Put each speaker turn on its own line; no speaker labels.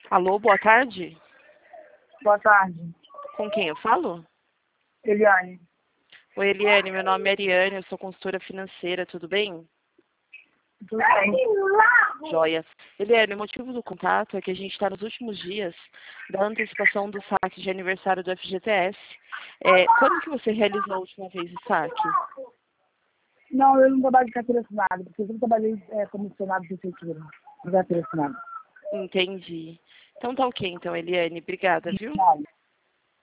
Alô, boa tarde.
Boa tarde,
Com quem eu falo?
Eliane.
Oi, Eliane, meu nome é Ariane, eu sou consultora financeira, tudo bem?
Tudo bem?
Joia. Eliane, o motivo do contato é que a gente está nos últimos dias da antecipação do saque de aniversário do FGTS. Quando que você realizou a última vez o saque?
Não, eu não trabalho de carteira assinada, porque eu sempre trabalhei como funcionário de prefeitura, de carteira assinada.
Entendi. Então tá ok, então, Eliane. Obrigada, viu?
Não.